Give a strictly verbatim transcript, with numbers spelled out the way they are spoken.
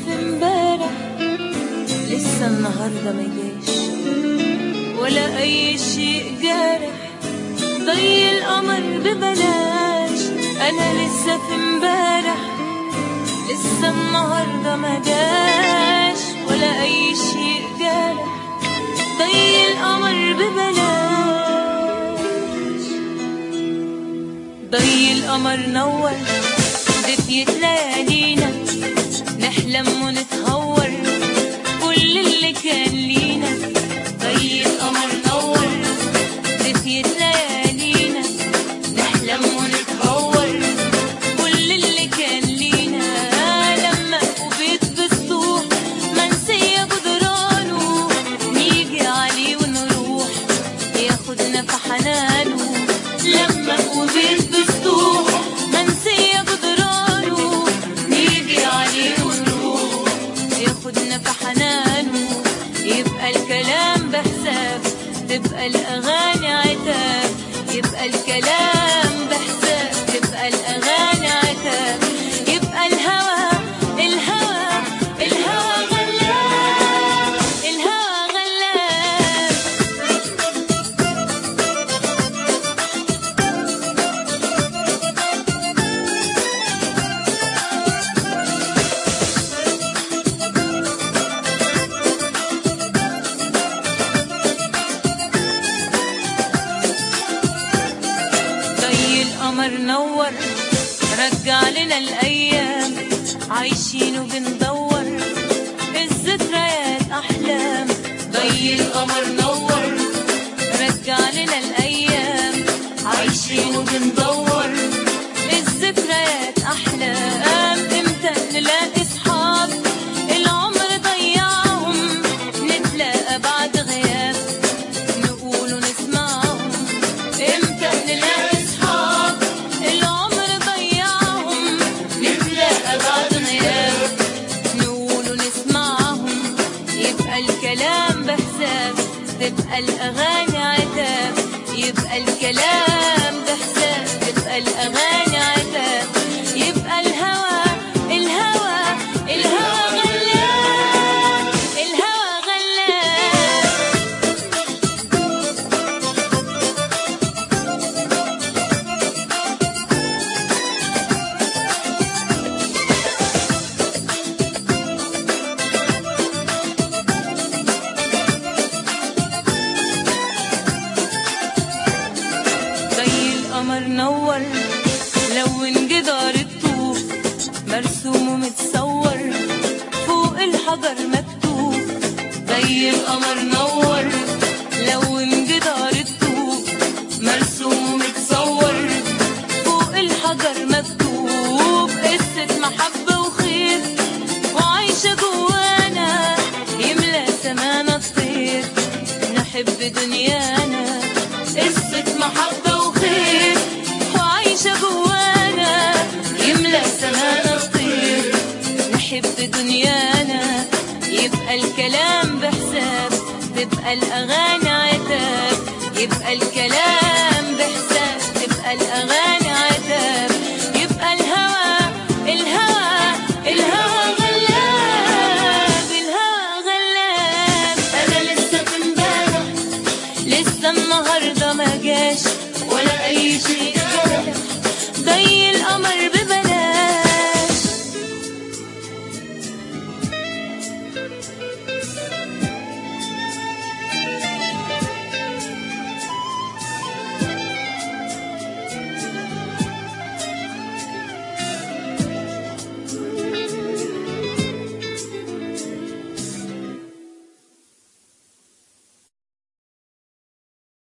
في امبارح لسه النهارده ما جاش، ولا اي شيء جارح ضي القمر ببلاش. انا لسه في امبارح لسه النهارده ما جاش، ولا اي شيء جارح ضي القمر ببلاش. ضي القمر نور دفيت ليالينا، نحلم ونتهور كل اللي كان لينا. ضي القمر نور دفيت ليالينا، نحلم ونتهور كل اللي كان لينا. لما وبيت بالسطوح منسية جدرانه، نيجي عليه ونروح ياخدنا في حنانه. لما وبيت بالسطوح منسية جدرانه، نيجي عليه ونروح ياخدنا في حنانه. يبقى الكلام بحساب، تبقى الأغاني عتاب. يبقى الكلام بحساب، تبقى الأغاني عتاب. يبقى الهوى الهوى الهوى غلاب، الهوى غلاب. القمر نور رجع لنا الأيام، عايشين وبندور الذكريات أحلام. ضي القمر نور رجع لنا الأيام، عايشين وبندور الذكريات أحلام. امتى نلاقي صحاب العمر ضيعهم، نتلاقى بعد غياب نقول ونسمعهم. امتى نلاقي الكلام بحساب، تبقى الأغاني عتاب. يبقى الكلام بحساب، تبقى الأغاني عتاب. يبقى الهوى الهوى الهوى غلاب، الهوى غلاب. القمر نور لون جدار الطوب، مرسوم ومتصور فوق الحجر مكتوب. ضي القمر نور لون جدار الطوب، مرسوم ومتصور فوق الحجر مكتوب. قصة محبة وخير وعايشة جوانا، يملى سمانا الطير نحب دنيانا. قصة محبة وخير وعايشة جوانا، يملى سمانا الطير نحب دنيانا. يبقى الكلام بحساب، تبقى الأغاني عتاب. يبقى الكلام بحساب، تبقى الأغاني